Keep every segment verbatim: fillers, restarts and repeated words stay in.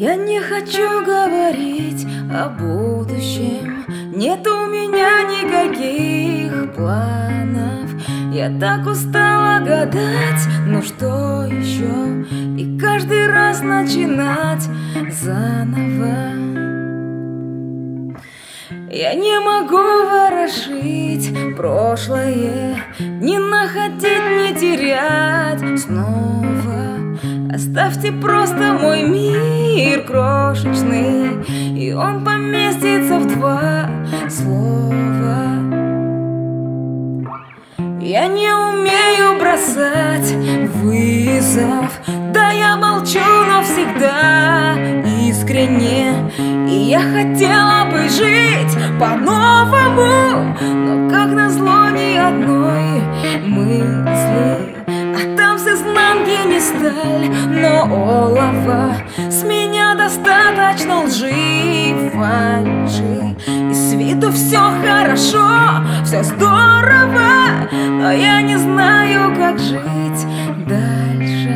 Я не хочу говорить о будущем, нет у меня никаких планов. Я так устала гадать, ну что еще, и каждый раз начинать заново. Я не могу ворошить прошлое, не находить, не терять снова. Оставьте просто мой мир крошечный, и он поместится в два слова. Я не умею бросать вызов, да я молчу, но всегда искренне. И я хотела бы жить по-новому, но как назло ни одной мысли. А там с изнанки не сталь, но олово. С меня достаточно лжи, фальши. И с виду все хорошо, все здорово, но я не знаю, как жить дальше.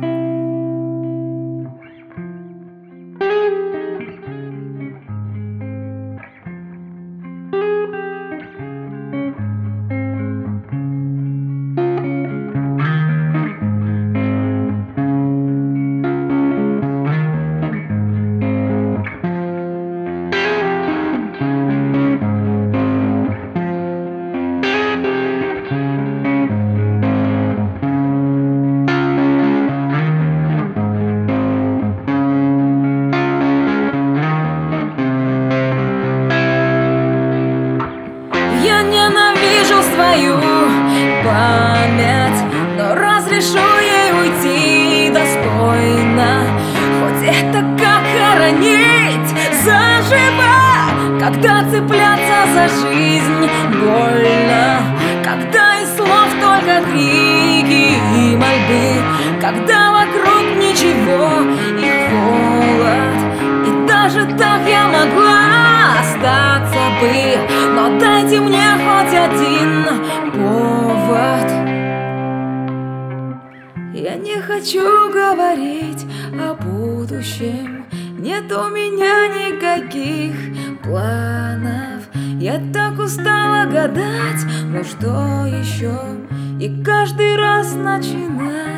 Я ненавижу свою память, но разрешу ей уйти достойно. Хоть это как хоронить заживо, когда цепляться за жизнь больно, когда из слов только крики и мольбы, когда вокруг ничего и холод. И даже так я могла остаться бы, но дайте мне хоть один повод. Я не хочу говорить о будущем, нет у меня никаких планов. Я так устала гадать, ну что еще, и каждый раз начинать